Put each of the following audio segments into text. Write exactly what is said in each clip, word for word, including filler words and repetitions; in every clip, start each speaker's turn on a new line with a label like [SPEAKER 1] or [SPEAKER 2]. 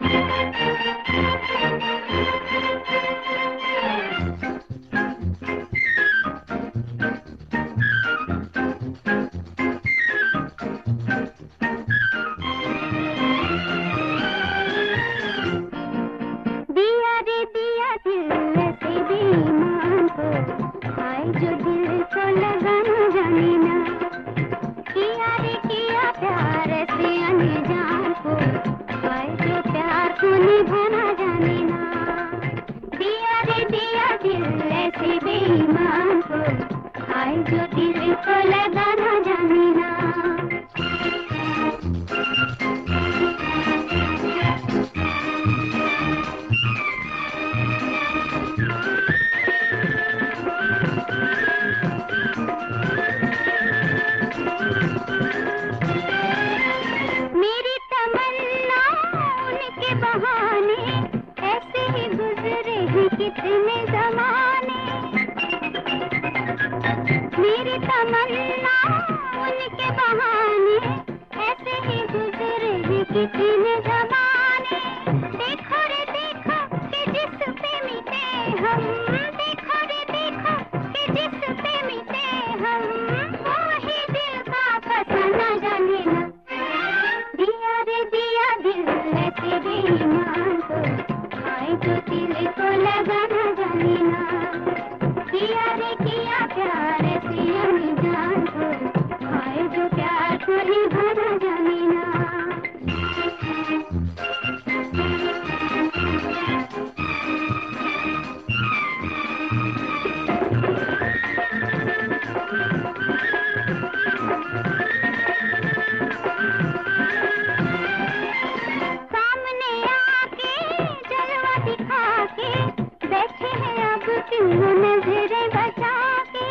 [SPEAKER 1] जो दिल को लगाना जाने ना, किया रे किया प्यार से अनजान को, हाय जो प्यार को निभाना जाने ना। दिया रे दिया दिल ऐसे बेईमान को, हाय जो दिल को लगाना जाने ना। बहाने ऐसे ही गुजरे हैं कितने जमाने, मेरी तमन्ना उनके बहाने ऐसे ही गुजरे हैं कितने जमाने। देखो रे देखो कि जिस पे मिटे हम, देखो रे देखो कि जिस पे मिटे हम, वो ही दिल का फसाना जाने ना। दिया रे दिया दिल ऐसे बेईमान को, हाय जो दिल को लगाना जाने ना। किया रे किया प्यार से अनजान को, हाय जो प्यार को निभाना जाने ना। बैठे हैं अब क्यों नजरें बचा के,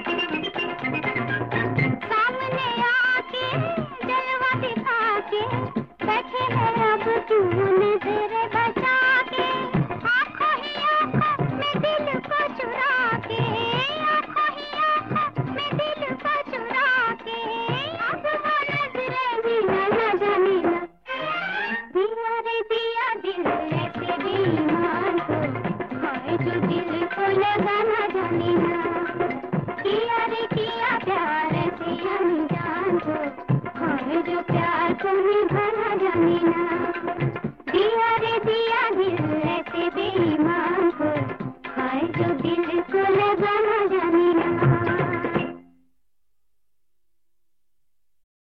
[SPEAKER 1] सामने आके जलवा दिखा के, बैठे हैं अब क्यों नजरें बचा के। आंखों ही आंखों में दिल को चुरा के, आंखों ही आंखों में दिल को चुरा के, अब वो नजरें भी न जाने ना। दिया रे दिया दिल ऐसे बेईमान को, जो दिल को लगाना जाने ना। किया रे किया प्यार से अनजान को, हाय जो प्यार को निभा